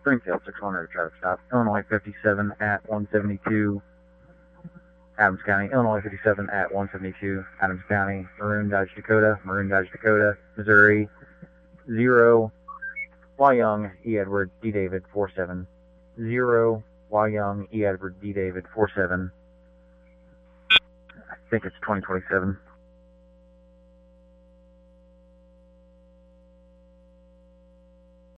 Springfield, 600, traffic stop. Illinois 57 at 172, Adams County. Illinois 57 at 172, Adams County. Maroon Dodge Dakota, Missouri 0, Y Young E Edward D David 47, 0, Y Young E Edward D David 47. I think it's 2027.